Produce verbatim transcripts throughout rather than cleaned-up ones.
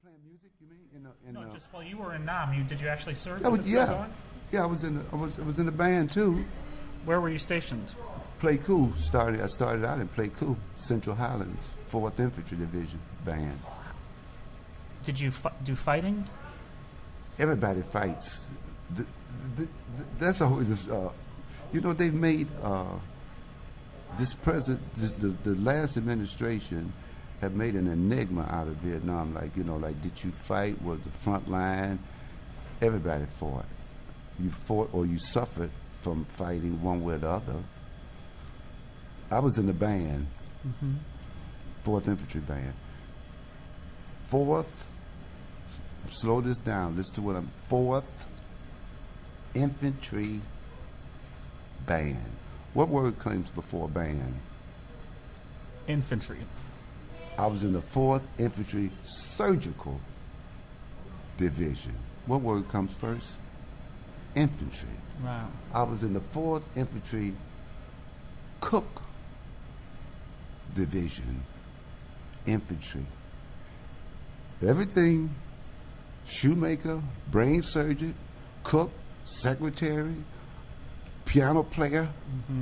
playing music, you mean? In the, in No, the, just while you were in Nam, you did you actually serve? I Was was, it still yeah, going? yeah. I was in the, I was I was in the band too. Where were you stationed? Play Cool started. I started out in Play Cool, Central Highlands, Fourth Infantry Division band. Did you fi- do fighting? Everybody fights. The, the, the, that's always, a, uh, you know, they've made uh, this present, this, the, the last administration have made an enigma out of Vietnam. Like, you know, like, did you fight? Was the front line? Everybody fought. You fought or you suffered from fighting one way or the other. I was in the band, Mm-hmm. Fourth Infantry Band. Fourth, slow this down, listen to what I'm, Fourth Infantry Band. What word comes before band? Infantry. I was in the Fourth Infantry Surgical Division. What word comes first? Infantry. Wow. I was in the Fourth Infantry Cook Division. Infantry. Everything, shoemaker, brain surgeon, cook, secretary, piano player, Mm-hmm.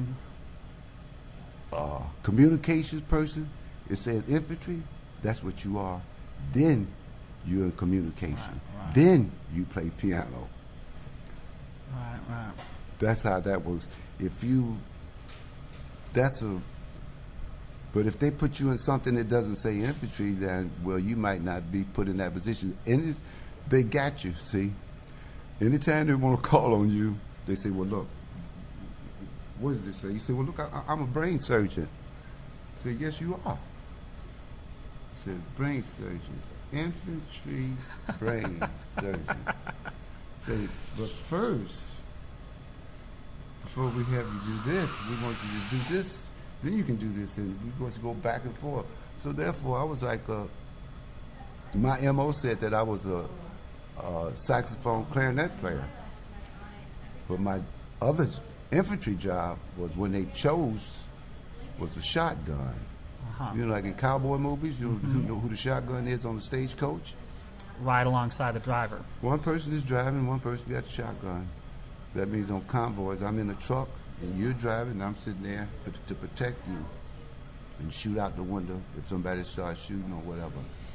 uh, communications person. It says infantry, that's what you are. Then you're in communication. Right, right. Then you play piano. Right, right. That's how that works. If you, that's a, but if they put you in something that doesn't say infantry, then, well, you might not be put in that position. And it's, they got you, see. Anytime they want to call on you, they say, well, look, what does it say? You say, well, look, I, I'm a brain surgeon. I say, yes, you are. I said, brain surgeon, infantry brain surgeon. I say, but first, before we have you do this, we want you to do this, then you can do this, and we're going to go back and forth. So therefore, I was like, a, my M O said that I was a, a saxophone clarinet player. But my other infantry job was when they chose was a shotgun. Uh-huh. You know, like in cowboy movies, you know, mm-hmm. you know who the shotgun is on the stagecoach? Right alongside the driver. One person is driving, one person got the shotgun. That means on convoys, I'm in the truck, and you're driving, and I'm sitting there to, to protect you and shoot out the window if somebody starts shooting or whatever.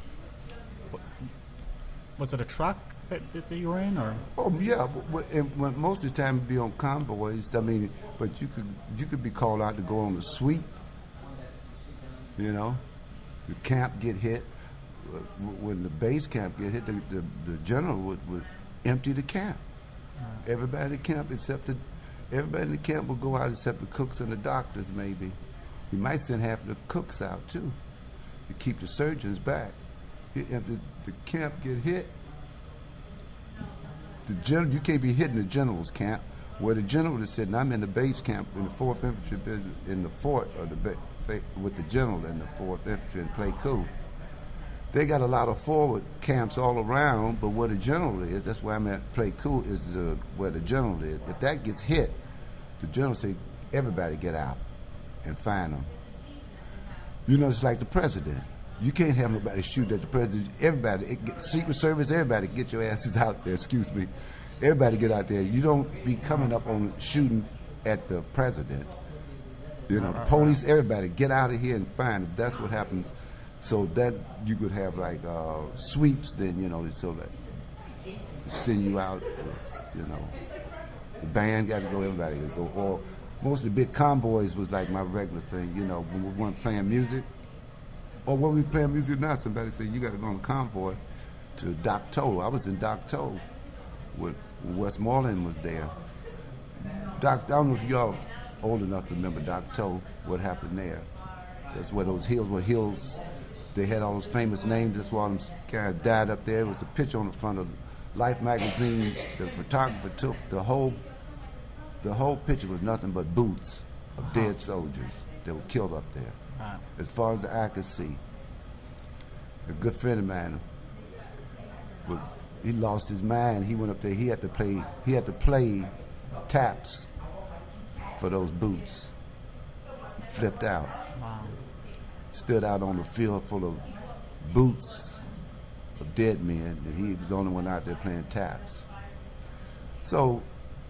Was it a truck that, that you were in, or? Oh yeah, but, but, and when, most of the time it'd be on convoys. I mean, but you could you could be called out to go on the sweep. You know, the camp get hit. When the base camp get hit, the, the, the general would, would empty the camp. Everybody in the camp except the, everybody in the camp will go out except the cooks and the doctors, maybe. He might send half of the cooks out, too, to keep the surgeons back. If the, the camp get hit, the general, you can't be hitting the general's camp, where the general is sitting. I'm in the base camp in the fourth Infantry Division, in the fort of the ba- with the general in the fourth Infantry and Play Cool. They got a lot of forward camps all around, but where the general is, that's where I'm at Play Cool, is the, where the general is. If that gets hit, the general say, everybody get out and find them. You know, it's like the president. You can't have nobody shoot at the president. Everybody, it, Secret Service, everybody get your asses out there, excuse me. Everybody get out there. You don't be coming up on shooting at the president. You know, the police, everybody get out of here and find them. That's what happens. So that you could have like uh, sweeps, then, you know, so that send you out, you know. The band got to go, everybody got to go. Or most of the big convoys was like my regular thing, you know, when we weren't playing music. Or when we playing music now, somebody said, you got to go on a convoy to Dak To. I was in Dak To when Westmoreland was there. Doc, I don't know if y'all old enough to remember Dak To, what happened there. That's where those hills were hills. They had all those famous names. That's why them guys died up there. It was a picture on the front of Life magazine. The photographer took the whole, the whole picture was nothing but boots of uh-huh. dead soldiers that were killed up there. Uh-huh. As far as the eye could see. A good friend of mine was, he lost his mind. He went up there. He had to play. He had to play taps for those boots. Flipped out. Wow. Stood out on the field full of boots of dead men, and he was the only one out there playing taps. So,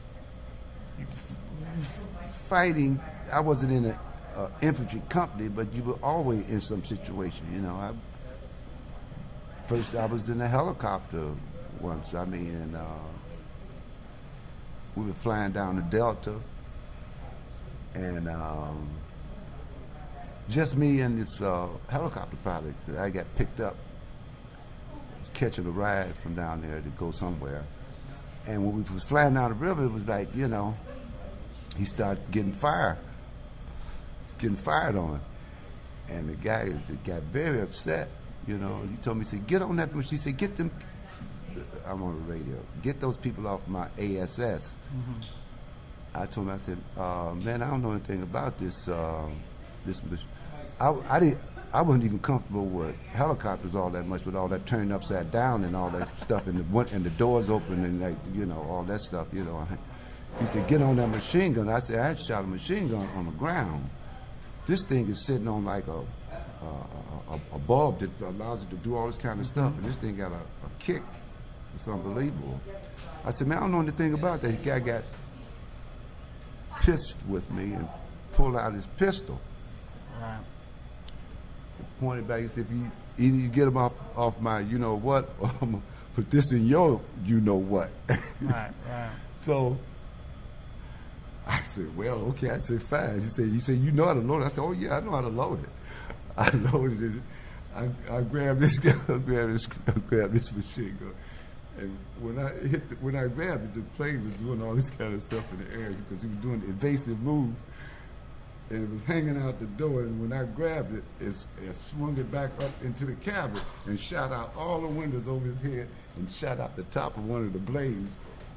fighting, I wasn't in an infantry company, but you were always in some situation, you know. I, first, I was in a helicopter once, I mean, and uh, we were flying down the Delta, and um, just me and this uh, helicopter pilot, I got picked up. I was catching a ride from down there to go somewhere. And when we was flying down the river, it was like, you know, he started getting fired. Getting fired on him. And the guy is, got very upset, you know. He told me, he said, get on that machine. He said, get them, I'm on the radio, get those people off my A S S. Mm-hmm. I told him, I said, uh, man, I don't know anything about this. Uh, this, this. I, I, didn't, I wasn't even comfortable with helicopters all that much, with all that turned upside down and all that stuff, and the, and the doors open and, like, you know, all that stuff, you know. He said, get on that machine gun. I said, I had shot a machine gun on the ground. This thing is sitting on like a, a, a, a bulb that allows it to do all this kind of stuff, and this thing got a, a kick. It's unbelievable. I said, man, I don't know anything about that. The guy got pissed with me and pulled out his pistol. Right. Pointed back and said, if you, either you get him off, off my you know what, or I'm going to put this in your you know what. Right, right. So I said, well, okay. I said, fine. He said, you said, you know how to load it? I said, oh, yeah, I know how to load it. I loaded it. I, I grabbed this guy, I grabbed this, I grabbed this machine gun. And when I hit, the, when I grabbed it, the plane was doing all this kind of stuff in the air because he was doing evasive moves. And it was hanging out the door, and when I grabbed it, it, it swung it back up into the cabin and shot out all the windows over his head and shot out the top of one of the blades.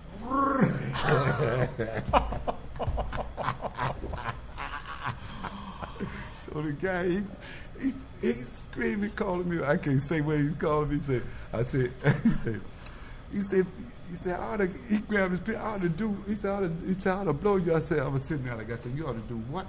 So the guy, he, he, he's screaming, calling me. I can't say what he's calling me. He said, I said, he said, he said, he said, I ought to, he grabbed his pen, I ought to do, he said, I ought to, he said, I ought to blow you. I said, I was sitting there like, I said, you ought to do what?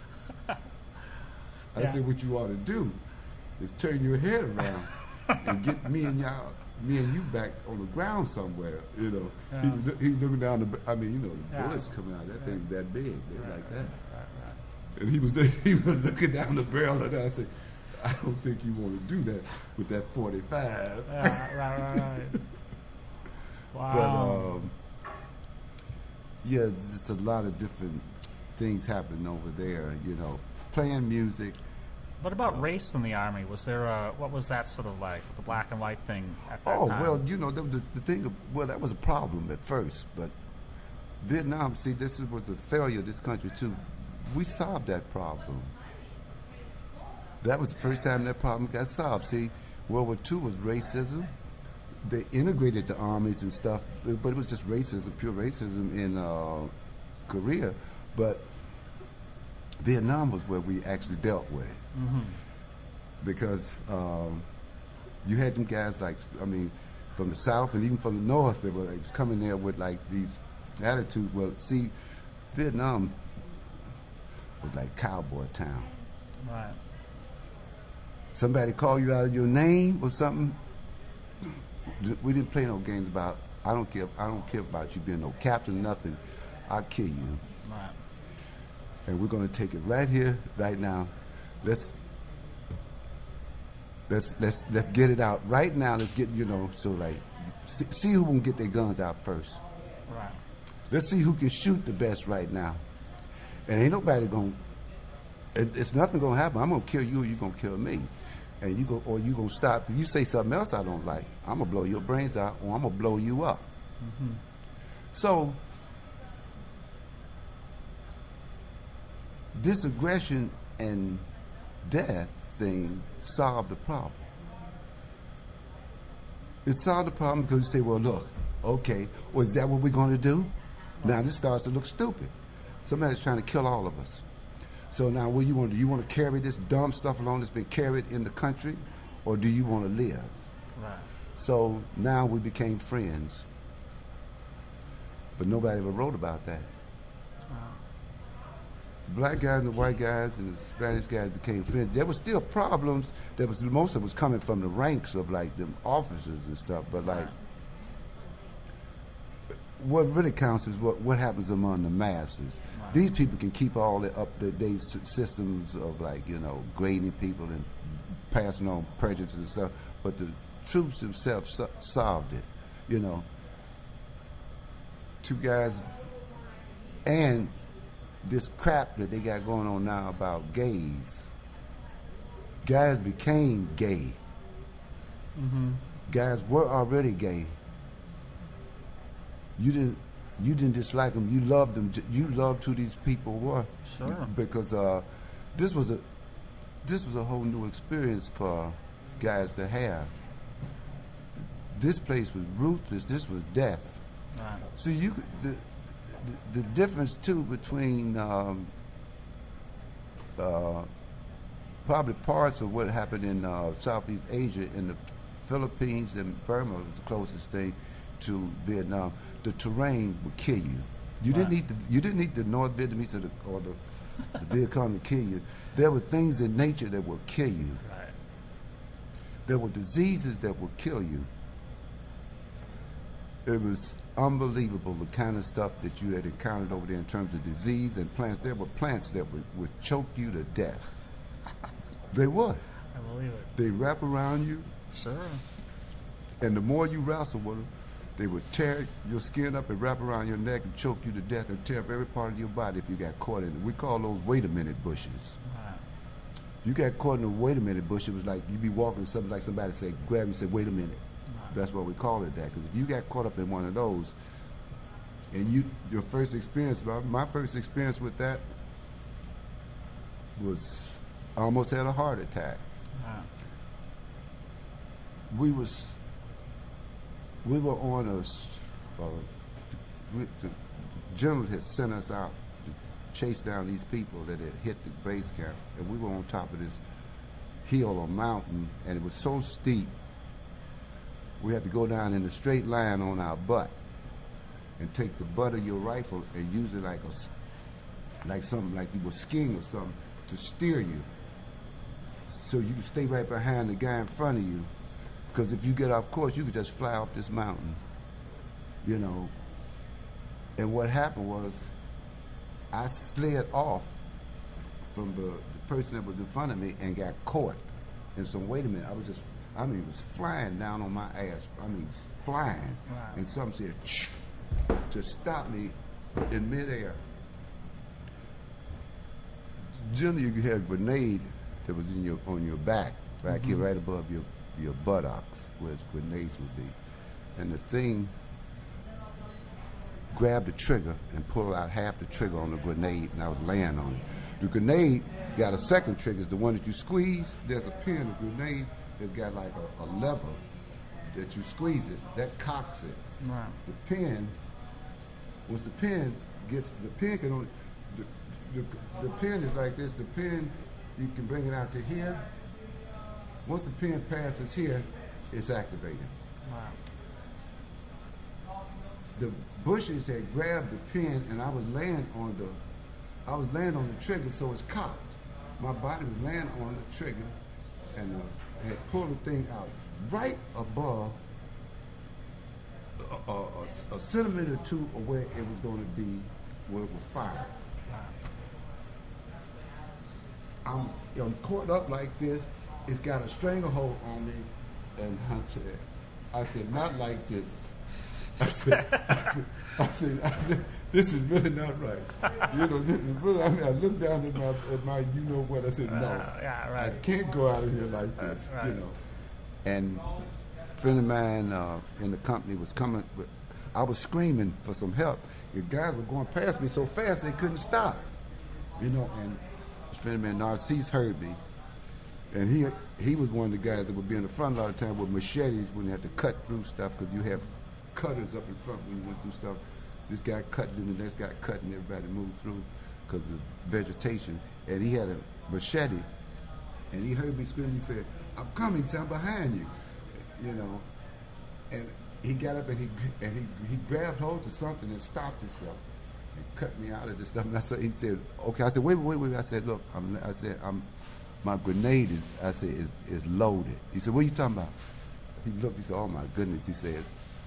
I Yeah. said, what you ought to do is turn your head around and get me and y'all, me and you back on the ground somewhere, you know. Yeah. He, was, he was looking down the, I mean, you know, the Yeah. bullets coming out, that Yeah. thing was that big, they were Right, like right, that. right, right. And he was, he was looking down the barrel of that. I said, I don't think you want to do that with that forty-five. Yeah, right, right, right. But, Wow. um, yeah, it's a lot of different things happening over there, you know, playing music. What about race in the Army? Was there a, what was that sort of like, the black and white thing at that Oh, time? well, you know, the, the, the thing, of- well, that was a problem at first, but Vietnam, see, this was a failure of this country, too. We solved that problem. That was the first time that problem got solved. See, World War Two was racism. They integrated the armies and stuff, but it was just racism, pure racism in uh, Korea. But Vietnam was where we actually dealt with it. Mm-hmm. Because um, you had them guys like, I mean, from the South and even from the North, they were like, coming there with like these attitudes. Well, see, Vietnam was like cowboy town. Right. Somebody call you out of your name or something, we didn't play no games about, I don't care, I don't care about you being no captain, nothing. I'll kill you. Right. And we're gonna take it right here, right now. Let's let's let's let's get it out right now. Let's get, you know, so like see, see who can get their guns out first. Right. Let's see who can shoot the best right now. And ain't nobody gonna, it, it's nothing gonna happen. I'm gonna kill you, or you gonna kill me. And you go, or you gonna stop. If you say something else I don't like, I'm gonna blow your brains out, or I'm gonna blow you up. Mm-hmm. So this aggression and death thing solved the problem. It solved the problem because you say, well, look, okay, well, is that what we're going to do? Now this starts to look stupid. Somebody's trying to kill all of us. So now what do you want to do? You want to carry this dumb stuff along that's been carried in the country, or do you want to live? Right. So now we became friends. But nobody ever wrote about that. Wow. black guys and the white guys and the Spanish guys became friends. There was still problems. There was most of it was coming from the ranks of like the officers and stuff. But like, what really counts is what what happens among the masses. Right. These people can keep all the up to date systems of like you know grading people and passing on prejudice and stuff. But the troops themselves so- solved it. You know, two guys and this crap that they got going on now about gays. Guys became gay. Mm-hmm. Guys were already gay. You didn't. You didn't dislike them. You loved them. You loved who these people were. Sure. Because uh, this was a this was a whole new experience for guys to have. This place was ruthless. This was death. Right. See, you could, the, the the difference too between um, uh, probably parts of what happened in uh, Southeast Asia, in the Philippines and Burma was the closest thing to Vietnam. The terrain would kill you. You Right. didn't need the you didn't need the North Vietnamese or the, or the, the Viet Cong to kill you. There were things in nature that would kill you. Right. There were diseases that would kill you. It was unbelievable the kind of stuff that you had encountered over there in terms of disease and plants. There were plants that would, would choke you to death. They would. I believe it. They wrap around you, Sure. and the more you wrestle with them, they would tear your skin up and wrap around your neck and choke you to death and tear up every part of your body if you got caught in it. We call those wait a minute bushes. Right. You got caught in a wait a minute bush, it was like you'd be walking something like somebody say, grab you, say, wait a minute. Right. That's why we call it that. Because if you got caught up in one of those, and you, your first experience, my, my first experience with that was I almost had a heart attack. Right. We was, we were on a, s- uh, we, the, the general had sent us out to chase down these people that had hit the base camp, and we were on top of this hill or mountain, and it was so steep, we had to go down in a straight line on our butt and take the butt of your rifle and use it like a, s- like something like you were skiing or something to steer you, so you could stay right behind the guy in front of you. Because if you get off course, you could just fly off this mountain, you know. And what happened was, I slid off from the, the person that was in front of me and got caught. And so, wait a minute, I was just, I mean, it was flying down on my ass. I mean, flying. Wow. And something said, "Shh," to stop me in midair. Generally, you had a grenade that was in your on your back, back Mm-hmm. here, right above your your buttocks, where grenades would be, and the thing grabbed the trigger and pulled out half the trigger on the grenade, and I was laying on it. The grenade got a second trigger, it's the one that you squeeze. There's a pin. The grenade has got like a, a lever that you squeeze it, that cocks it. Right. The pin, once the pin gets, the pin can only, the, the, the pin is like this. The pin, you can bring it out to here. Once the pin passes here, it's activated. Wow. The bushes had grabbed the pin, and I was laying on the, I was laying on the trigger, so it's cocked. My body was laying on the trigger, and uh, had pulled the thing out right above a, a, a, a centimeter or two of where it was going to be, where it would fire. I'm, I'm caught up like this. It's got a stranglehold on me, and I said, I said, not like this. I said, I said, I said, I said, this is really not right. You know, this is really, I mean, I looked down at my, at my, you know what, I said, no, Uh, yeah, right. I can't go out of here like this, Right. you know. And a friend of mine uh, in the company was coming, but I was screaming for some help. The guys were going past me so fast they couldn't stop, you know, and this friend of mine, Narcisse, heard me. And he he was one of the guys that would be in the front a lot of time with machetes when you had to cut through stuff, because you have cutters up in front when you went through stuff. This guy cut, and the next guy cut, and everybody moved through because of vegetation. And he had a machete, and he heard me scream. He said, "I'm coming, son, I'm behind you," you know. And he got up and he and he he grabbed hold of something and stopped himself. and cut me out of this stuff. And that's what he said. Okay, I said, wait, wait, wait. I said, look, I'm, I said, I'm, my grenade is, I said, is, is loaded. He said, what are you talking about? He looked. He said, oh my goodness. He said.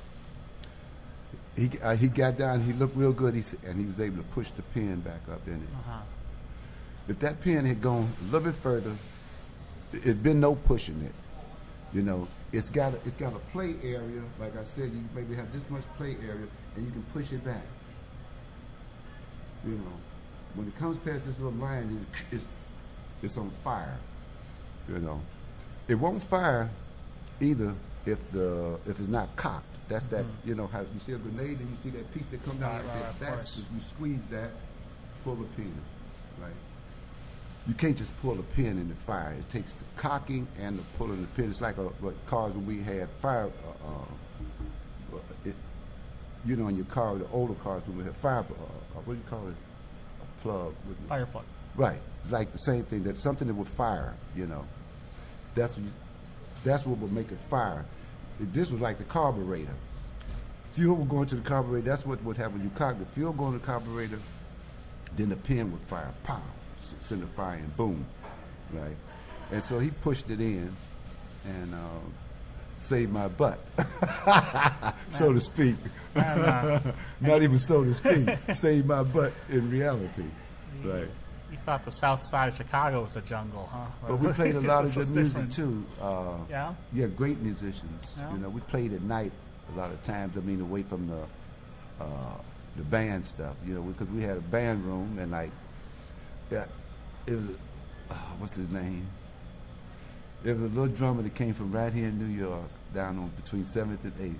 He uh, he got down. He looked real good. He said, and he was able to push the pin back up in it. Uh-huh. If that pin had gone a little bit further, it'd been no pushing it. You know, it's got a, it's got a play area. Like I said, you maybe have this much play area, and you can push it back. You know, when it comes past this little line, it, it's it's on fire. You know, it won't fire either if the if it's not cocked. That's that. Mm-hmm. You know how you see a grenade and you see that piece that comes out Right, like right, that. of That's course. just, you squeeze that, pull the pin. Right. You can't just pull a pin in the fire. It takes the cocking and the pulling the pin. It's like a, what cars when we had fire. Uh, uh, it, you know, in your car, the older cars when we had fire. Uh, what do you call it? A plug. With the- Fire plug. Right. It's like the same thing. That's something that would fire. You know. That's what you, that's what would make it fire. It, this was like the carburetor. Fuel would go into the carburetor. That's what would happen. You cock the fuel, go in the carburetor, then the pin would fire. Pow. Send the fire and boom, right? And so he pushed it in and uh, saved my butt, so to speak. And, uh, Not even so to speak, saved my butt in reality, right? You thought the south side of Chicago was a jungle, huh? But we played a lot of This good was music different. too. Uh, Yeah? Yeah, great musicians. Yeah. You know, we played at night a lot of times. I mean, away from the uh, the band stuff. You know, because we had a band room and like. Yeah, it was, uh, what's his name? There was a little drummer that came from right here in New York, down on between seventh and eighth.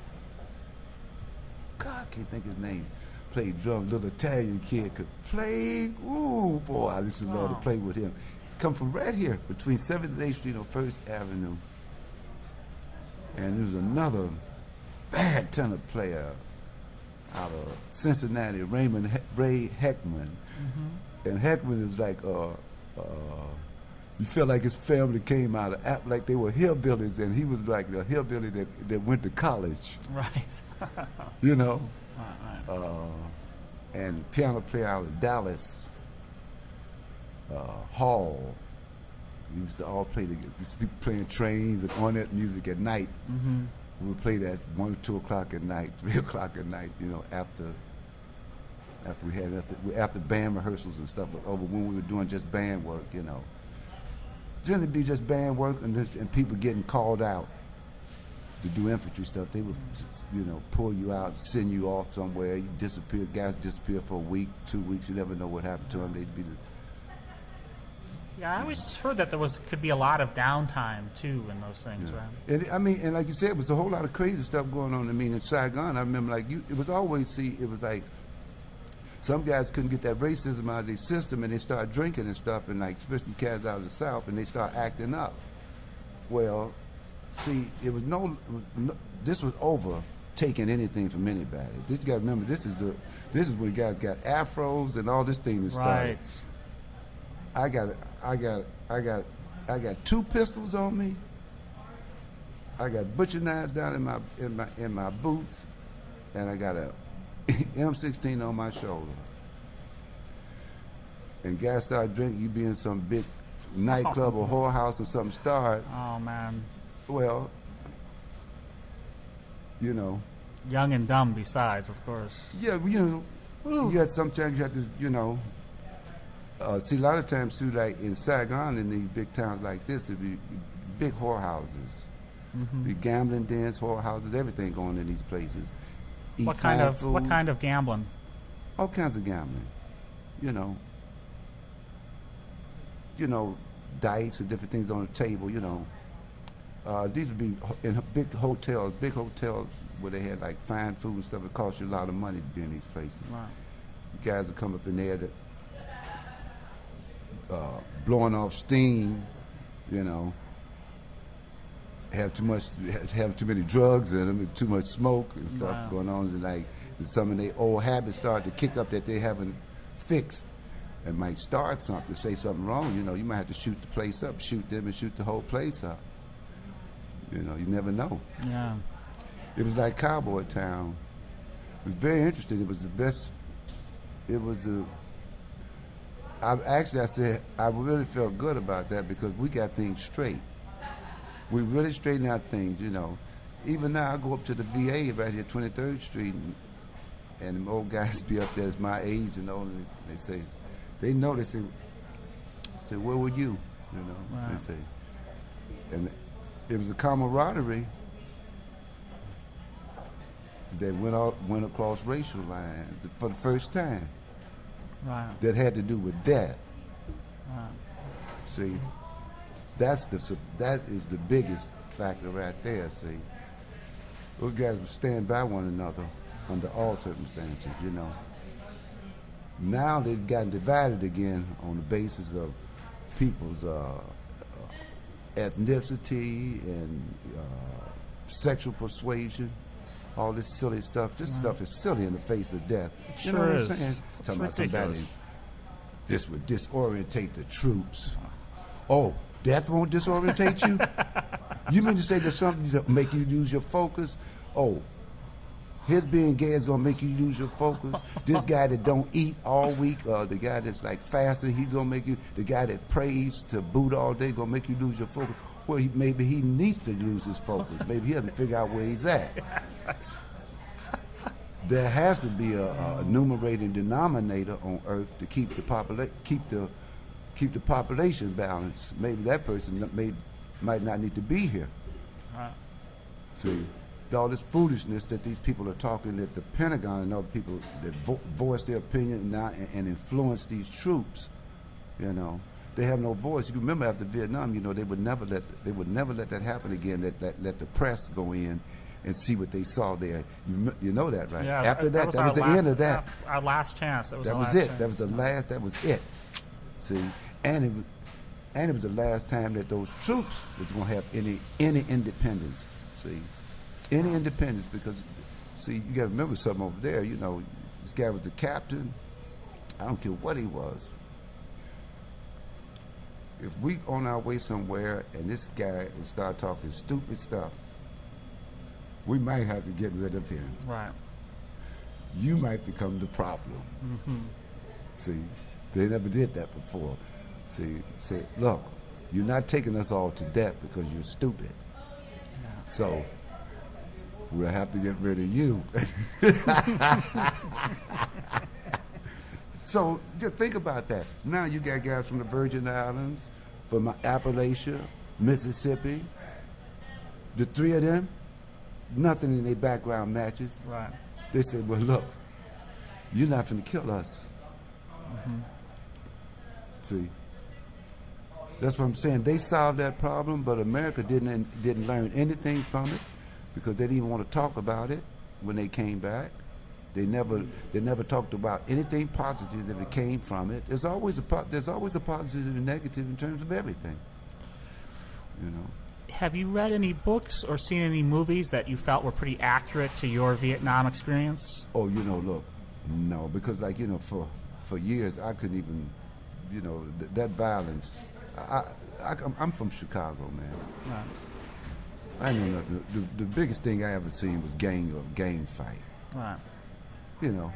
God, I can't think of his name. Played drums, little Italian kid could play. Ooh, boy, I used to love to Oh. play with him. Come from right here, between seventh and eighth Street on First Avenue. And there was another bad tenor player out of Cincinnati, Raymond he- Ray Heckman. Mm-hmm. And Heckman was like, uh, uh, you feel like his family came out of, act like they were hillbillies, and he was like the hillbilly that, that went to college, Right. you know. Right, right. Uh, and piano player out of Dallas, uh, Hall. We used to all play together. Used to be playing trains and on that music at night. Mm-hmm. We would play that one or two o'clock at night, three o'clock at night. You know, after after we had after, after band rehearsals and stuff was over, when we were doing just band work. You know, generally be just band work and this, and people getting called out to do infantry stuff. They would, you know, pull you out, send you off somewhere. You disappear. Guys disappear for a week, two weeks. You never know what happened to them. They'd be the, Yeah, I always heard that there was could be a lot of downtime too in those things, yeah. right? And I mean, and like you said, it was a whole lot of crazy stuff going on. I mean, in Saigon, I remember like you, it was always see, it was like some guys couldn't get that racism out of their system, and they start drinking and stuff, and like especially cats out of the South, and they start acting up. Well, see, it was no, it was no this was over taking anything from anybody. This you got to remember, this is the, this is when guys got afros and all this thing that started. Right. I got, I got, I got, I got two pistols on me. I got butcher knives down in my in my in my boots, and I got a M sixteen on my shoulder. And guys start drinking. You be in some big nightclub or whorehouse or something. Start. Oh man. Well, you know. Young and dumb, besides, of course. Yeah, you know. Ooh. You had sometimes you have to, you know. Uh, see, a lot of times too, like in Saigon, in these big towns like this, it'd be big whorehouses, Mm-hmm. be gambling dens, whorehouses, everything going in these places. Eat What kind fine of food, what kind of gambling? all kinds of gambling, you know. You know, dice and different things on the table. You know, uh, these would be ho- in h- big hotels, big hotels where they had like fine food and stuff. It cost you a lot of money to be in these places. Right. You guys would come up in there that. Uh, blowing off steam, you know, have too much, have too many drugs in them, and too much smoke and stuff Wow. going on, and like and some of their old habits start to kick up that they haven't fixed, and might start something, say something wrong. You know, you might have to shoot the place up, shoot them, and shoot the whole place up. You know, you never know. Yeah. It was like Cowboy Town. It was very interesting. It was the best it was the. I actually I said I really felt good about that because we got things straight. We really straightened out things, you know. Even now, I go up to the V A right here, twenty-third Street, and, and them old guys be up there, it's my age, you know, and they say, they know, they say, say, where were you? You know, wow. They say. And it was a camaraderie that went out, went across racial lines for the first time. Right. That had to do with death. Right. See, that's the that is the biggest factor right there. See, those guys would stand by one another under all circumstances. You know. Now they've gotten divided again on the basis of people's uh, ethnicity and uh, sexual persuasion. All this silly stuff. This Right. stuff is silly in the face of death. It You sure know what is. I'm saying? It's Talking about somebody. ridiculous. This would disorientate the troops. Oh, death won't disorientate you? You mean to say there's something that make you lose your focus? Oh, his being gay is gonna make you lose your focus. This guy that don't eat all week, uh, the guy that's like fasting, he's gonna make you. The guy that prays to Buddha all day gonna make you lose your focus. Well, he, maybe he needs to lose his focus. Maybe he hasn't figured out where he's at. There has to be a, a numerating denominator on Earth to keep the popula- keep the keep the population balanced. Maybe that person may, might not need to be here. Right. See, all this foolishness that these people are talking, that the Pentagon and other people that vo- voice their opinion now and, and influence these troops, you know, they have no voice. You remember after Vietnam, you know, they would never let they would never let that happen again. That let, let the press go in and see what they saw there. You, you know that, right? Yeah, After that, was that our was the last, end of that. Our, our last chance. That was, That our was last it. chance. That was the last. That was it. See, and it was, and it was the last time that those troops was going to have any any independence. See, any independence because, see, you got to remember something over there. You know, this guy was the captain. I don't care what he was. If we on our way somewhere and this guy start talking stupid stuff, we might have to get rid of him. Right. You might become the problem. Mm-hmm. See, they never did that before. See, say, look, you're not taking us all to death because you're stupid. Yeah. So we'll have to get rid of you. So just think about that. Now you got guys from the Virgin Islands, from Appalachia, Mississippi. The three of them, nothing in their background matches. Right. They said, well, look, you're not going to kill us. Mm-hmm. See, that's what I'm saying. They solved that problem, but America didn't didn't learn anything from it because they didn't even want to talk about it when they came back. They never they never talked about anything positive that came from it. There's always a po- there's always a positive and negative in terms of everything. You know. Have you read any books or seen any movies that you felt were pretty accurate to your Vietnam experience? Oh, you know, look, no, because like you know, for for years I couldn't even, you know, th- that violence. I, I I'm, I'm from Chicago, man. Right. I know nothing. The, the biggest thing I ever seen was gang or gang fight. Right. You know.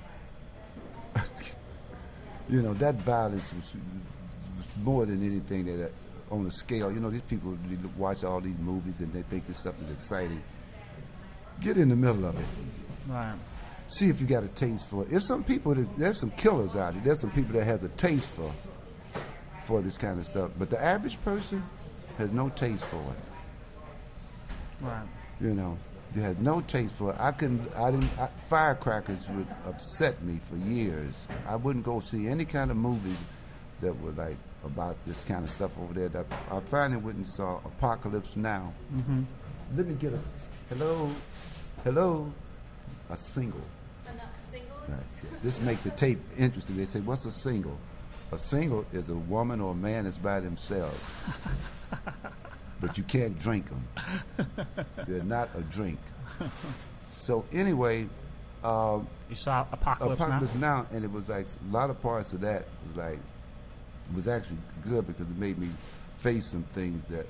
You know that violence was, was more than anything that. Uh, on a scale, you know, these people watch all these movies and they think this stuff is exciting. Get in the middle of it. Right. See if you got a taste for it. There's some people, that, there's some killers out there. There's some people that have a taste for for this kind of stuff. But the average person has no taste for it. Right. You know, they had no taste for it. I couldn't, I didn't, I, firecrackers would upset me for years. I wouldn't go see any kind of movies that were like, about this kind of stuff over there. That I finally went and saw Apocalypse Now. Mm-hmm. Let me get a hello, hello, a single. A single? Right. This make the tape interesting. They say, "What's a single?" A single is a woman or a man that's by themselves, but you can't drink them. They're not a drink. So anyway, uh, You saw Apocalypse, Apocalypse Now? Now, and it was like a lot of parts of that was like. It was actually good because it made me face some things that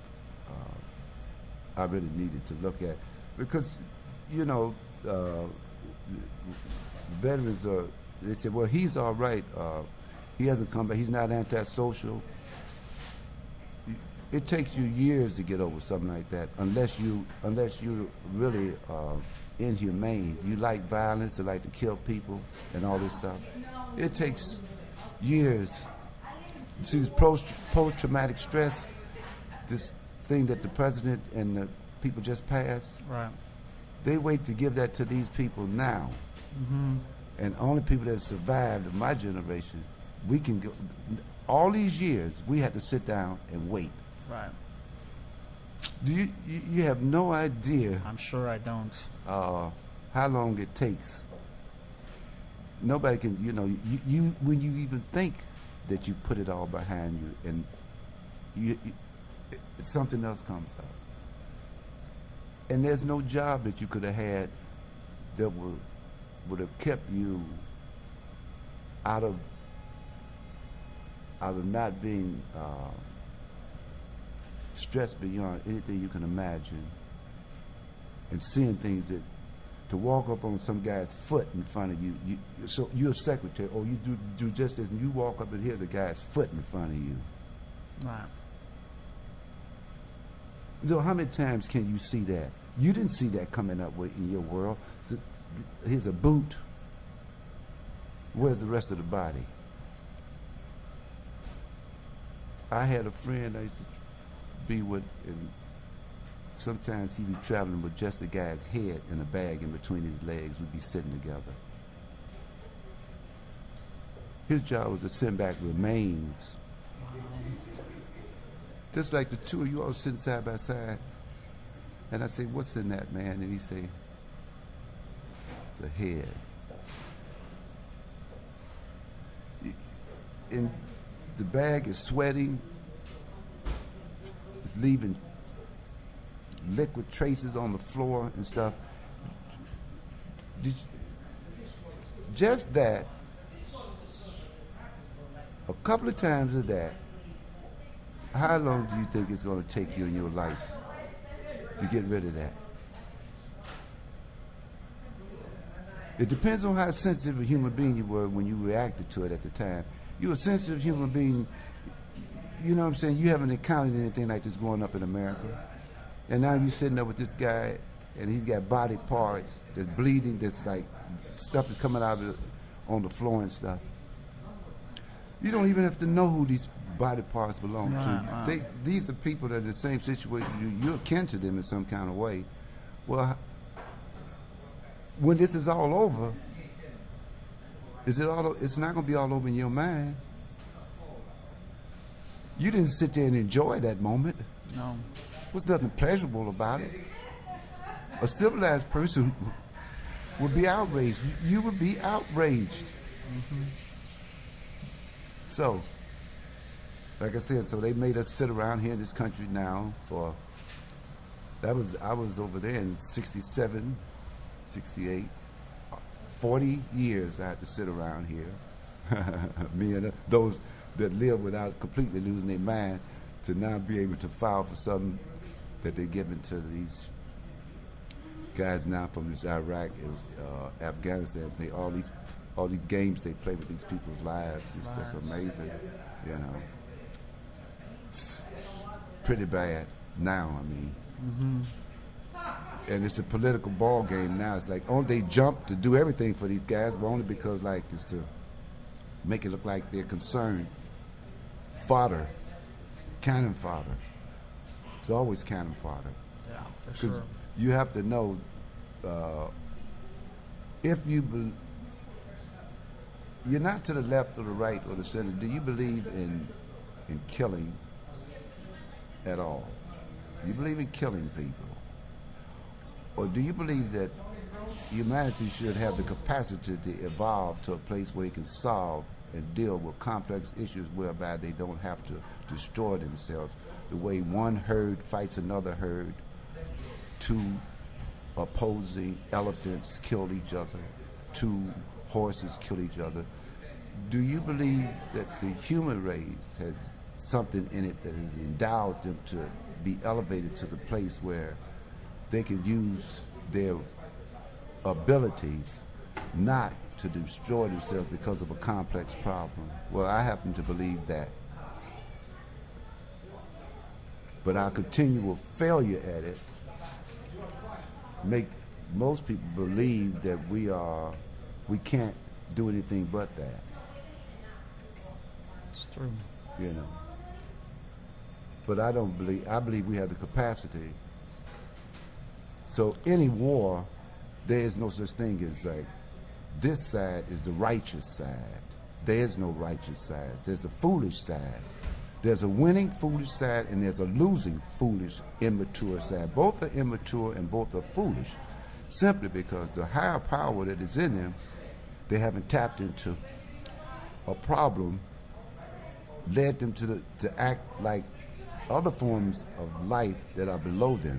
uh, I really needed to look at. Because, you know, uh, veterans are they said, well, he's all right. Uh, he hasn't come back. He's not antisocial. It takes you years to get over something like that, unless you unless you're really uh, inhumane. You like violence, you like to kill people, and all this stuff. It takes years. See, this post post-traumatic stress, this thing that the president and the people just passed. Right. They wait to give that to these people now, mm-hmm. and only people that survived of my generation, we can go. All these years, we had to sit down and wait. Right. Do you, you, you have no idea I'm sure I don't. uh, how long it takes. Nobody can, you know, you, you when you even think that you put it all behind you, and you, you, it, something else comes up. And there's no job that you could have had that would would have kept you out of out of not being uh, stressed beyond anything you can imagine, and seeing things that to walk up on some guy's foot in front of you. You so you're a secretary, or you do do just this, and you walk up and here's a guy's foot in front of you. Right. So how many times can you see that? You didn't see that coming up with in your world. So, here's a boot. Where's the rest of the body? I had a friend I used to be with, and sometimes he'd be traveling with just a guy's head in a bag in between his legs. We'd be sitting together. His job was to send back remains. Just like the two of you all sitting side by side. And I say, what's in that, man? And he say, it's a head. And the bag is sweating. It's leaving liquid traces on the floor and stuff. Did you, just that, a couple of times of that, how long do you think it's going to take you in your life to get rid of that? It depends on how sensitive a human being you were when you reacted to it at the time. You're a sensitive human being, you know what I'm saying? You haven't encountered anything like this growing up in America. And now you're sitting there with this guy, and he's got body parts that's bleeding, that's like stuff is coming out of it on the floor and stuff. You don't even have to know who these body parts belong right, to. Right. They, these are people that are in the same situation. You, you're akin to them in some kind of way. Well, when this is all over, is it all? It's not going to be all over in your mind. You didn't sit there and enjoy that moment. No. There's nothing pleasurable about it. A civilized person would be outraged. You would be outraged. Mm-hmm. So, like I said, so they made us sit around here in this country now for, that was, I was over there in sixty-seven, sixty-eight, forty years I had to sit around here. Me and uh, those that live without completely losing their mind to now be able to file for something that they're giving to these guys now from this Iraq and uh, Afghanistan thing, all these all these games they play with these people's lives. It's just amazing, you know. It's pretty bad now, I mean. Mm-hmm. And it's a political ball game now. It's like, only they jump to do everything for these guys, but only because, like, it's to make it look like they're concerned. Fodder, cannon fodder. It's always cannon fodder. Yeah, for sure. You have to know, uh, if you be, you're not to the left or the right or the center. Do you believe in in killing at all? Do you believe in killing people? Or do you believe that humanity should have the capacity to evolve to a place where it can solve and deal with complex issues whereby they don't have to destroy themselves? The way one herd fights another herd, two opposing elephants kill each other, two horses kill each other. Do you believe that the human race has something in it that has endowed them to be elevated to the place where they can use their abilities not to to destroy themselves because of a complex problem. Well, I happen to believe that. But our continual failure at it make most people believe that we are, we can't do anything but that. It's true. You know. But I don't believe, I believe we have the capacity. So any war, there is no such thing as like, this side is the righteous side. There is no righteous side. There's a foolish side. There's a winning foolish side and there's a losing foolish immature side. Both are immature and both are foolish, simply because the higher power that is in them, they haven't tapped into a problem, led them to the, to act like other forms of life that are below them.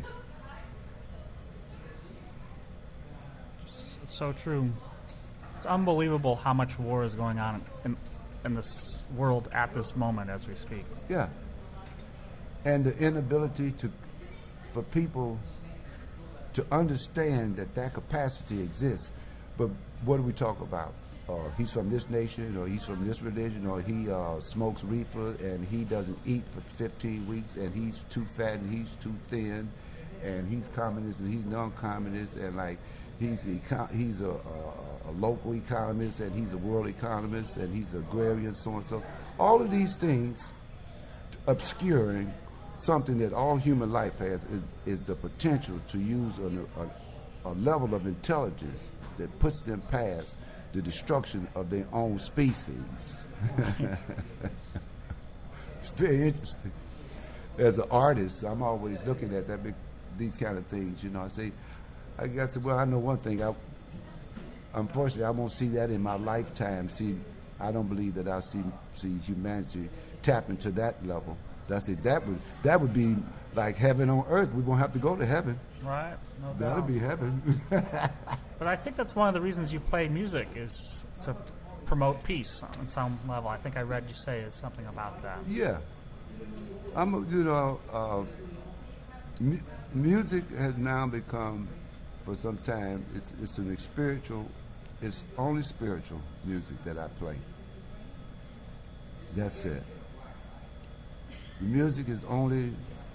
It's so true. It's unbelievable how much war is going on in, in this world at this moment as we speak. Yeah. And the inability to, for people to understand that that capacity exists. But what do we talk about? Uh, he's from this nation, or he's from this religion, or he uh, smokes reefer and he doesn't eat for fifteen weeks, and he's too fat and he's too thin, and he's communist and he's non-communist, and like he's eco- he's a, a, a local economist and he's a world economist and he's agrarian, so and so. All of these things obscuring something that all human life has is, is the potential to use a, a, a level of intelligence that puts them past the destruction of their own species. It's very interesting. As an artist, I'm always looking at that, these kind of things. You know, I say, I guess, well, I know one thing. I, unfortunately, I won't see that in my lifetime. See, I don't believe that I'll see see humanity tap into that level. That's it. That would that would be like heaven on earth. We won't have to go to heaven. Right. No doubt. That'll be heaven. But I think that's one of the reasons you play music is to promote peace on some level. I think I read you say something about that. Yeah. I'm, a, you know, uh, mu- music has now become, for some time, it's, it's an spiritual, it's only spiritual music that I play. That's it. The music is only,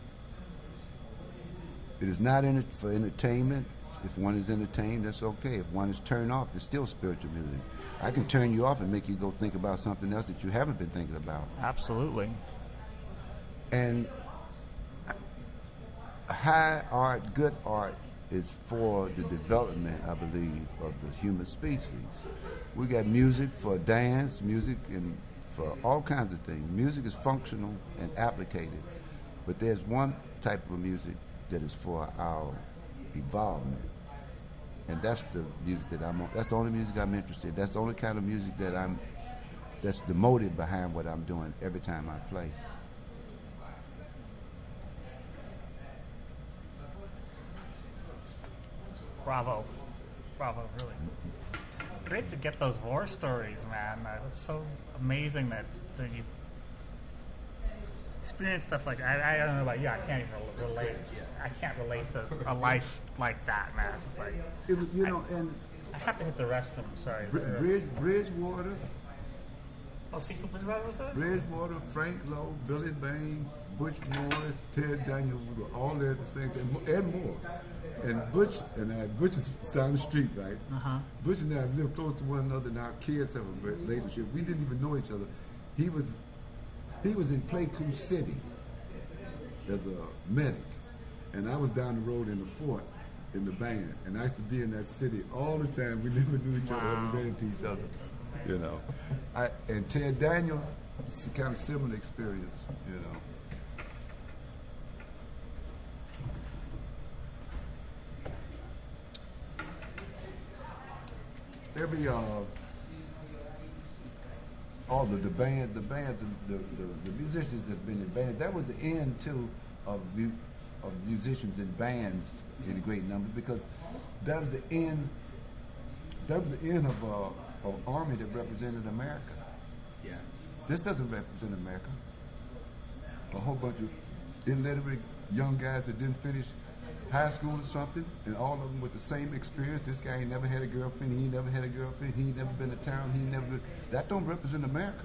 it is not in it for entertainment. If one is entertained, that's okay. If one is turned off, it's still spiritual music. I can turn you off and make you go think about something else that you haven't been thinking about. Absolutely. And high art, good art, is for the development, I believe, of the human species. We got music for dance, music and for all kinds of things. Music is functional and applicated, but there's one type of music that is for our evolvement. And that's the music that I'm on. That's the only music I'm interested in. That's the only kind of music that I'm, that's the motive behind what I'm doing every time I play. Bravo. Bravo, really. Great to get those war stories, man. Uh, it's so amazing that, that you experience stuff like that. I, I don't know about you. I can't even relate. I can't relate to a life like that, man. It's just like, It, you know, I, and I have to hit the restroom. Sorry. Is Br- there a- Bridge, Bridgewater, oh, Cecil Bridgewater was that? Bridgewater, Frank Lowe, Billy Bain, Butch Morris, Ted Daniels, we were all there at the same time, and more. And Butch and I, Butch is down the street, right? Uh-huh. Butch and I live close to one another, and our kids have a relationship. We didn't even know each other. He was he was in Playcool City as a medic, and I was down the road in the fort in the band. And I used to be in that city all the time. We never knew each other, Wow. we ran into each other, you know. I, and Ted Daniel, it's a kind of similar experience, you know. Every uh, all the the band, the bands, the, the the musicians that's been in bands. That was the end too of mu- of musicians in bands in a great number, because that was the end. That was the end of uh, of army that represented America. Yeah. This doesn't represent America. A whole bunch of illiterate young guys that didn't finish high school or something, and all of them with the same experience. This guy ain't never had a girlfriend. He ain't never had a girlfriend. He ain't never been to town. He ain't never been. That don't represent America.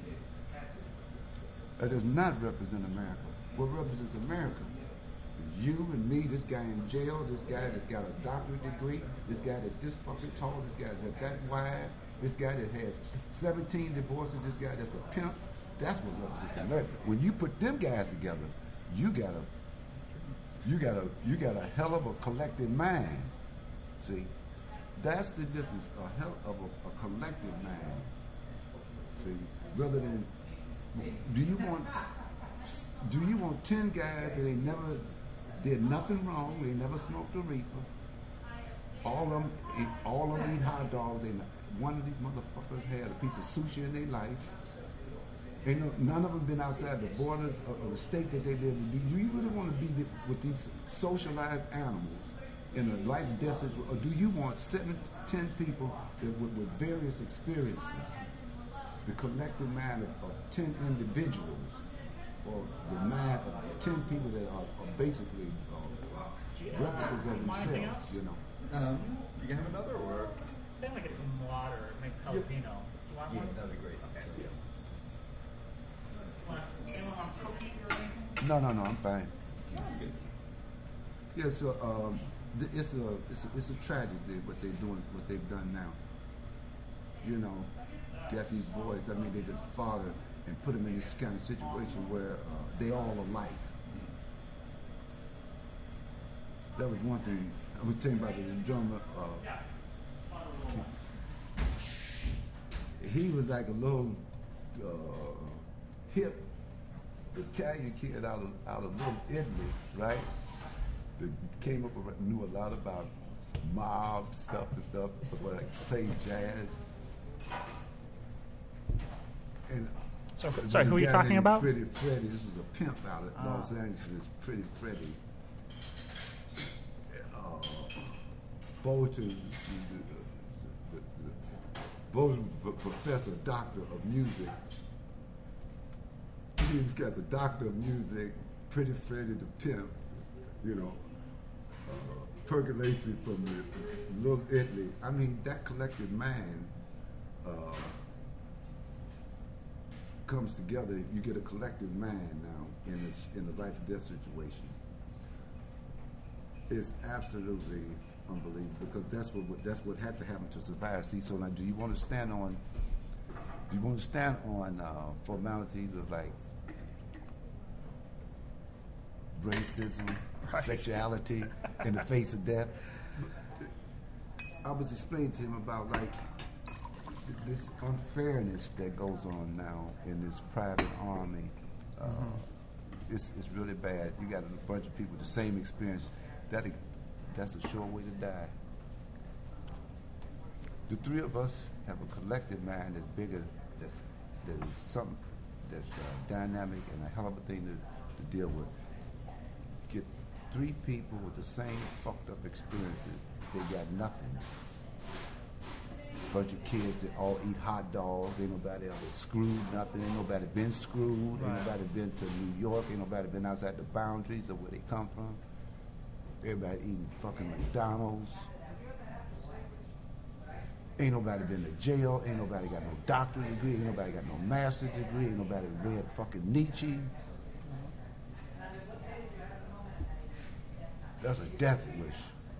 That does not represent America. What represents America is you and me, this guy in jail, this guy that's got a doctorate degree, this guy that's this fucking tall, this guy that's that wide, this guy that has seventeen divorces, this guy that's a pimp. That's what represents America. When you put them guys together, you got a, you got a, you got a hell of a collective mind. See, that's the difference. A hell of a, a collective mind. See, rather than, do you want, do you want ten guys that ain't never did nothing wrong? They never smoked a reefer. All of them, eat, all of them eat hot dogs. Ain't one of these motherfuckers had a piece of sushi in their life. Ain't no, none of them been outside the borders of, of the state that they live in. Do you really want to be with these socialized animals in a life and death situation, or do you want seven, ten people that with, with various experiences, the collective mind of, of ten individuals, or the mind of ten people that are, are basically uh, replicas of themselves, you know? Um, you can have another, or? I think we get some water, make jalapeno. You want Yeah, one? that'd be great. Okay. Want anyone want a cookie or anything? No, no, no, I'm fine. Good. Yeah, so um, th- it's a it's a, it's a tragedy what they're doing, what they've done now. You know, got these boys. I mean, they just father and put them in this kind of situation where uh, they all alike. That was one thing. I was telling about the drummer. Uh, he was like a little uh, hip Italian kid out of out of Little Italy, right? That came up and knew a lot about mob stuff and stuff, but like played jazz. And So, there sorry, was who a are you guy talking named about? Pretty Freddie. This was a pimp out of Ah. Los Angeles. Pretty Freddie. Uh, Bolton, the, the, the, the, Bolton professor, doctor of music. This guy's a doctor of music. Pretty Freddie the pimp. You know, uh, percolating from the Little Italy. I mean, that collective mind uh, comes together. You get a collective mind now in this in the life and death situation. It's absolutely unbelievable because that's what that's what had to happen to survive. See, so now, do you want to stand on? Do you want to stand on uh, formalities of like racism, Right. sexuality in the face of death? I was explaining to him about like this unfairness that goes on now in this private army. Uh, mm-hmm. it's, it's really bad. You got a bunch of people with the same experience. That that's a sure way to die. The three of us have a collective mind that's bigger, that's that is something that's uh, dynamic and a hell of a thing to, to deal with. Get three people with the same fucked up experiences. They got nothing. Bunch of kids that all eat hot dogs. Ain't nobody ever screwed nothing. Ain't nobody been screwed. Right. Ain't nobody been to New York. Ain't nobody been outside the boundaries of where they come from. Everybody eating fucking McDonald's. Ain't nobody been to jail. Ain't nobody got no doctorate degree. Ain't nobody got no master's degree. Ain't nobody read fucking Nietzsche. That's a death wish.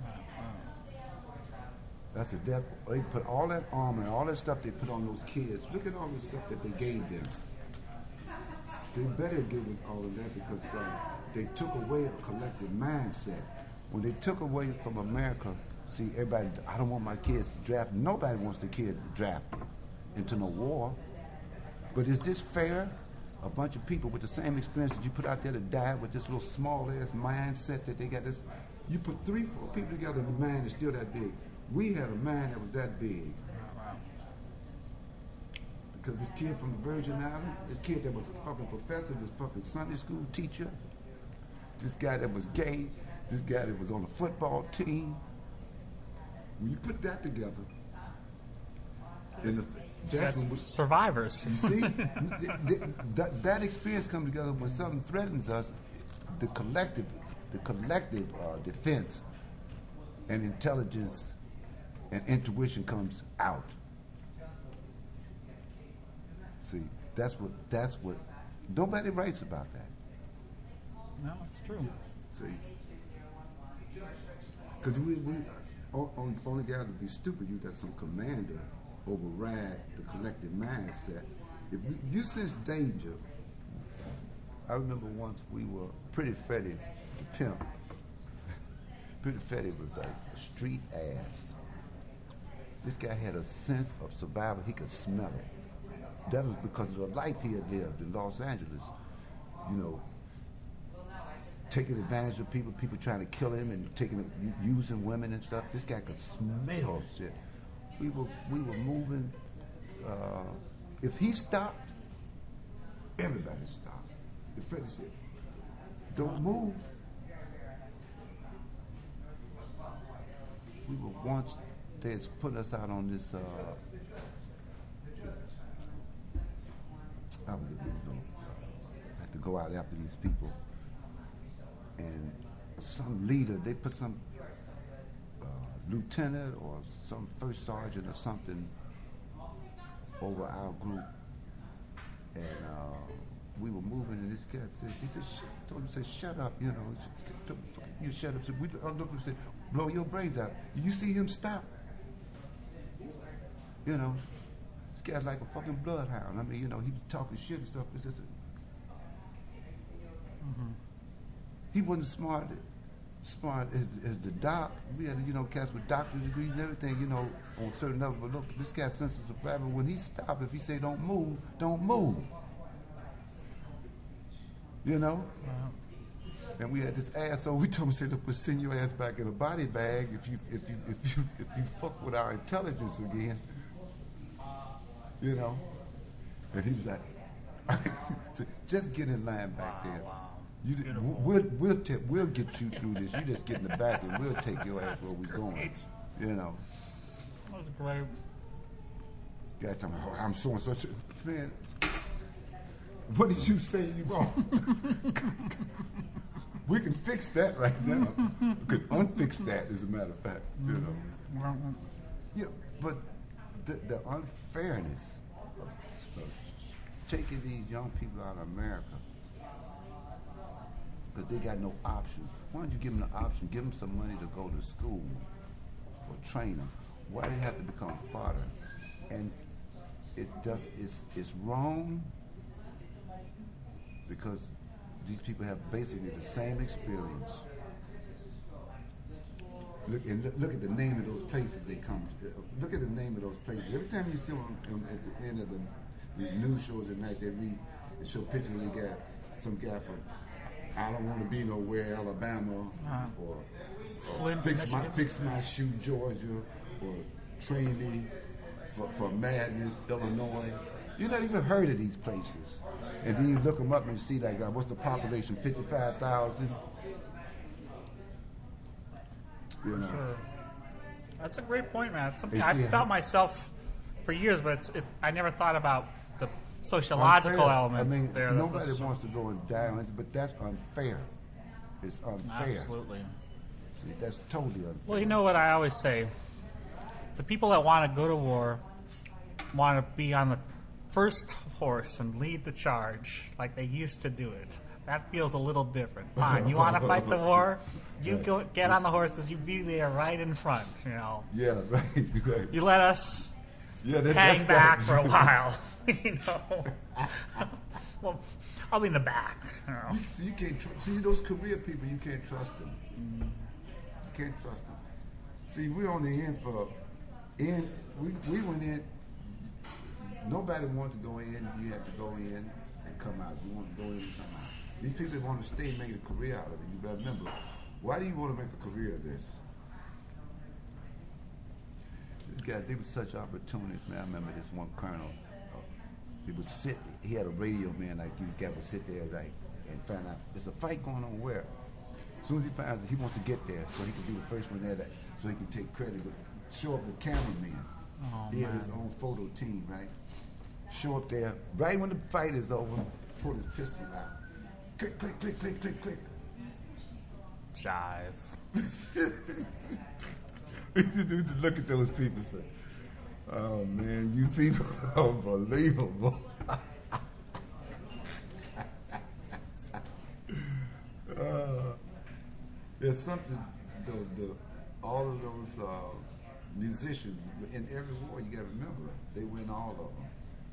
That's a death. They put all that armor and all that stuff they put on those kids. Look at all the stuff that they gave them. They better give them all of that because uh, they took away a collective mindset. When they took away from America, see, everybody, I don't want my kids to draft. Nobody wants their kid drafted into no war. But is this fair? A bunch of people with the same experience that you put out there to die with this little small-ass mindset that they got this. You put three, four people together and the mind is still that big. We had a mind that was that big. Because this kid from the Virgin Islands, this kid that was a fucking professor, this fucking Sunday school teacher, this guy that was gay, this guy that was on the football team. When you put that together, and the, that's when we, survivors. you see, that, that experience comes together when something threatens us. The collective the collective uh, defense and intelligence and intuition comes out. See, that's what that's what nobody writes about that. No, it's true. See, because we, we on, only guys would be stupid. You got some commander override the collective mindset. If we, you sense danger, I remember once we were Pretty Freddie, the pimp. Pretty Freddie was like a street ass. This guy had a sense of survival. He could smell it. That was because of the life he had lived in Los Angeles. You know, taking advantage of people, people trying to kill him and taking, using women and stuff. This guy could smell shit. We were, we were moving. Uh, if he stopped, everybody stopped. If Freddie said, "Don't move," we were once. They had put us out on this. Uh, I don't know. I had to go out after these people. And some leader, they put some uh, lieutenant or some first sergeant or something over our group. And uh, we were moving, and this cat said, he said, shut, told him, say, shut up, you know. You shut up. So we I looked at him and said, blow your brains out. You see him stop? You know, this guy's like a fucking bloodhound. I mean, you know, he talking shit and stuff. It's just a, Mm-hmm. he wasn't smart, smart as, as the doc. We had, you know, cats with doctor's degrees and everything, you know, on certain level. But look, this guy's sense of survival, when he stopped, if he say don't move, don't move. You know? Wow. And we had this asshole, we told him, say, look, we'll send your ass back in a body bag if you if you if you if you fuck with our intelligence again. You know? And he was like, so just get in line back Wow, there. wow. You, d- Beautiful. we'll we'll t- we'll get you through this. You just get in the back and we'll take your ass where we going. Great. You know, That was great. guy talking, oh, I'm so and so. Man, what did you say you wrong? We can fix that right now. We could unfix that, as a matter of fact. You know. Mm-hmm. Yeah, but the, the unfairness of, of taking these young people out of America, because they got no options. Why don't you give them the option? Give them some money to go to school or train them. Why do they have to become fodder? And it does. It's it's wrong because these people have basically the same experience. Look and look, look at the name of those places they come to. Look at the name of those places. Every time you see them um, at the end of the these news shows at night, they read, they show pictures. They got some guy from I don't want to be nowhere, Alabama, Uh-huh. or, or Flint, fix my Michigan. fix my shoe, Georgia, or train me for, for madness, Illinois. You never even heard of these places, and then you look them up and see like, uh, what's the population? Fifty-five thousand. You know. Sure. That's a great point, man. It's something You I've see felt how- myself for years, but it's, it, I never thought about the sociological Unfair. element I mean, there. that nobody was- wants to go and die on it, but that's unfair. It's unfair. Absolutely. See, that's totally unfair. Well, you know what I always say? The people that want to go to war want to be on the first horse and lead the charge like they used to do it. That feels a little different. Fine, you want to fight the war? You Right. go get on the horses. You be there right in front. You know. Yeah, right, right. You let us Yeah, that, hang that's back that. for a while. You know. Well, I'll be in the back. You know. You, see, you can't tr- see those career people. You can't trust them. You can't trust them. See, we're on the end for in. We we went in. Nobody wanted to go in. You had to go in and come out. You want to go in and come out. These people that want to stay and make a career out of it. You better remember. Why do you want to make a career of this? This guy, they were such opportunists, man. I remember this one colonel. Uh, he would sit. He had a radio man like you. Guy would sit there like and find out there's a fight going on where. As soon as he finds it, he wants to get there so he can be the first one there, that, so he can take credit. But show up the cameraman. Oh, he had his man. own photo team, right? Show up there right when the fight is over. Pull his pistol out. Click, click, click, click, click, click. Jive. We used to- we used to look at those people and say, "Oh man, you people are unbelievable." uh, there's something, the, the, all of those uh, musicians in every war. You got to remember, they win all of them.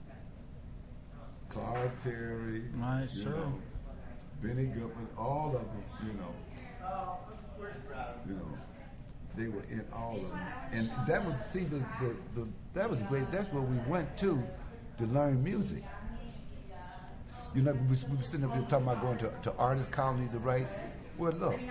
Clark Terry, Right, you sure. know, Benny Goodman, all of them. You know, you know, they were in all of them, and that was see the, the, the that was great. That's where we went to to learn music. You know, we was, we was sitting up here talking about going to, to artist colonies to write. Well, look,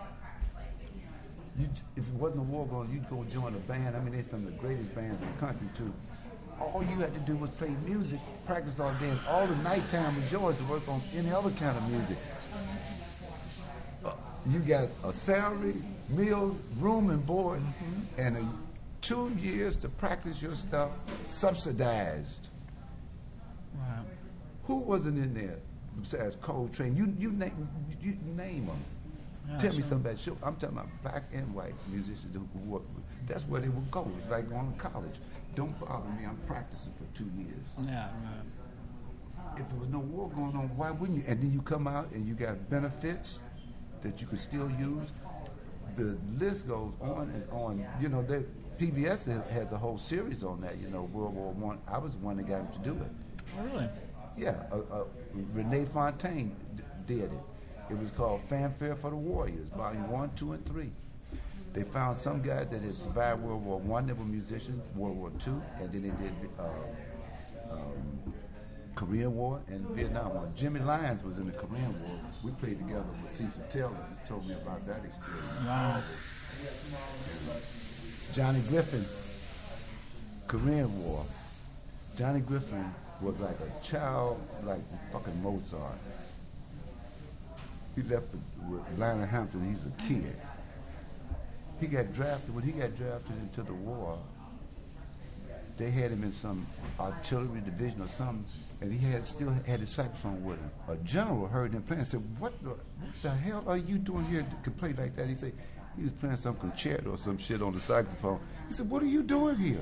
you, if it wasn't a war going, you'd go join a band. I mean, they're some of the greatest bands in the country too. All you had to do was play music, practice all day, and all the nighttime was yours to work on any other kind of music. Uh, you got a salary, meal, room and board, mm-hmm. and a, two years to practice your stuff, subsidized. Right. Who wasn't in there besides Coltrane? You you name you name them. Yeah, Tell me sure. somebody. Sure, I'm talking about black and white musicians who who work. That's where they would go. It's like going to college. Don't bother me. I'm practicing for two years. Yeah, right. If there was no war going on, why wouldn't you? And then you come out and you got benefits that you could still use. The list goes on and on. You know, they, P B S has a whole series on that. You know, World War One. I. I was the one that got him to do it. Oh, really? Yeah, uh, uh, Renee Fontaine d- did it. It was called Fanfare for the Warriors, Volume One, Two, and Three. They found some guys that had survived World War One. They were musicians. World War Two, and then they did uh, um, Korean War and Vietnam War. Jimmy Lyons was in the Korean War. We played together with Cecil Taylor. He told me about that experience. Wow. Johnny Griffin, Korean War. Johnny Griffin was like a child, like fucking Mozart. He left with Lionel Hampton, he was a kid. He got drafted, when he got drafted into the war, they had him in some artillery division or something, and he had still had his saxophone with him. A general heard him playing and said, what the, what the hell are you doing here to play like that? He said, he was playing some concerto or some shit on the saxophone. He said, what are you doing here?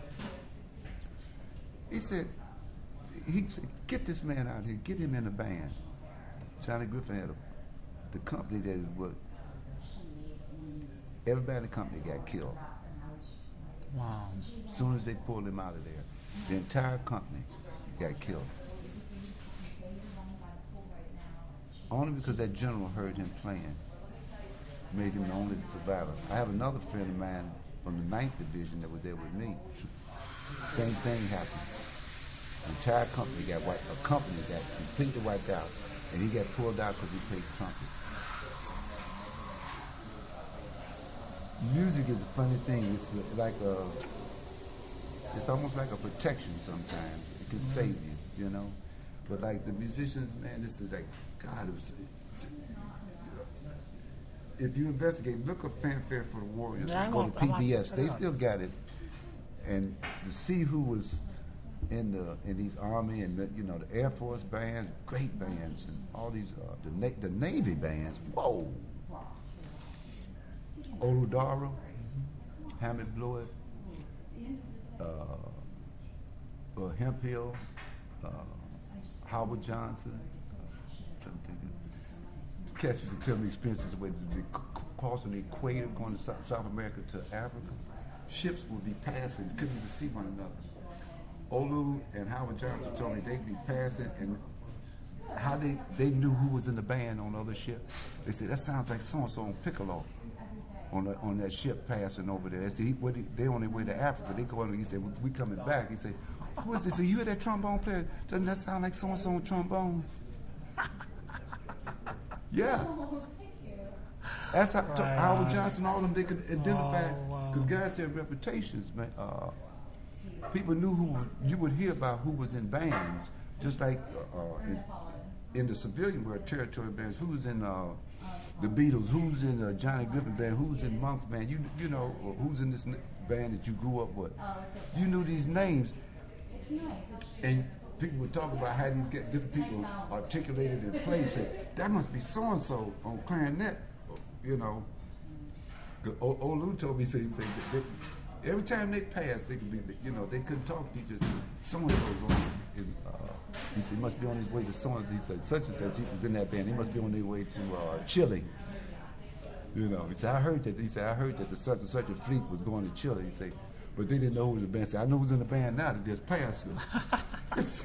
He said, he said, get this man out here, get him in the band. Johnny Griffin had a, the company that was, everybody in the company got killed. Wow. As soon as they pulled him out of there, the entire company got killed. Only because that general heard him playing, made him the only survivor. I have another friend of mine from the ninth Division that was there with me. Same thing happened. The entire company got wiped, a company got completely wiped out, and he got pulled out because he played trumpet. Music is a funny thing. It's a, like a, it's almost like a protection sometimes. It can save you, you know. But like the musicians, man, this is like, God, it was, if you investigate, look at Fanfare for the Warriors, Yeah, I and go want- to I P want B to S. check it They out. still got it, and to see who was in the in these Army and the, you know, the Air Force bands, great bands, and all these uh, the Na- the Navy bands. Whoa, Oludara, Hammond Blewett, uh, uh, Hemphill, uh, Howard Johnson. Uh, Cats used to tell me experiences where they crossing the equator, going to South, South America to Africa. Ships would be passing, couldn't even see one another. Olu and Howard Johnson told me they'd be passing, and how they, they knew who was in the band on the other ship. They said, that sounds like so-and-so on Piccolo on the, on that ship passing over there. They said, he, what, he, they on their way to Africa. They go on, he said, we coming back. He said, who is this? So you hear that trombone player? Doesn't that sound like so-and-so on trombone? Yeah. That's how to, Right Howard on. Johnson, all of them, they could identify, Oh, wow. because guys had reputations, man. Uh, people knew who, you would hear about who was in bands, just like uh, in, in the civilian world, territory bands, who's in uh, the Beatles, who's in the Johnny Griffin band, who's in Monk's band, you you know, or who's in this n- band that you grew up with. You knew these names, and people would talk about how these get different people articulated and played. Say, that must be so-and-so on clarinet. you know. 'Cause O- Olu told me, say, say that they, every time they passed, they could be, you know, they couldn't talk to each other. So and so's on. In, uh, he said, he must be on his way to so and He said, such and such. He was in that band. He must be on their way to uh, Chile. You know, he said, I heard that. He said, I heard that the such and such a fleet was going to Chile. He said, but they didn't know who was in the band. He said, I know who's in the band now. They just passed us.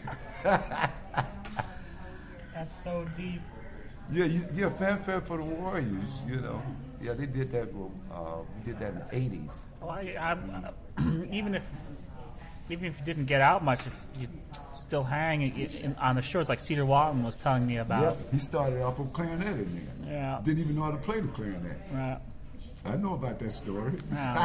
That's so deep. Yeah, you, yeah, fanfare for the Warriors. You know, yeah, they did that. Well, uh, we did that in the eighties. Well, I, I, even if even if you didn't get out much, if you still hang in, in, on the shores, like Cedar Walton was telling me about. Yeah, he started off on clarinet in there. Yeah. Didn't even know how to play the clarinet. Right. I know about that story. Yeah.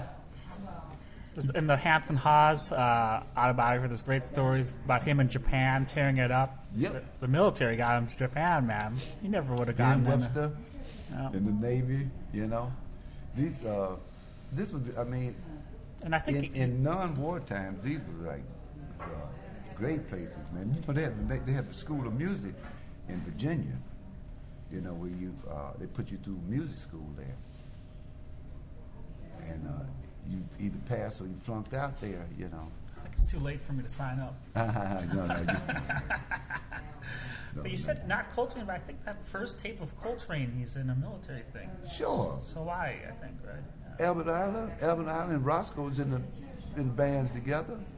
In the Hampton Hawes uh, autobiography, there's great stories about him in Japan tearing it up. Yep. The, the military got him to Japan, man. He never would have Dan gotten in. Webster Yeah. in the Navy, you know. These, uh, this was, I mean, And I think in, he- in non-war times, these were like uh, great places, man. You know, they have, they, they have the School of Music in Virginia, you know, where you, uh, they put you through music school there. And uh, you either passed or you flunked out there, you know. I think it's too late for me to sign up. no, no, you, But you said not Coltrane, but I think that first tape of Coltrane, he's in a military thing. sure. So I, I think, right? Yeah. Albert Island, Albert Island and Roscoe's in the in bands together.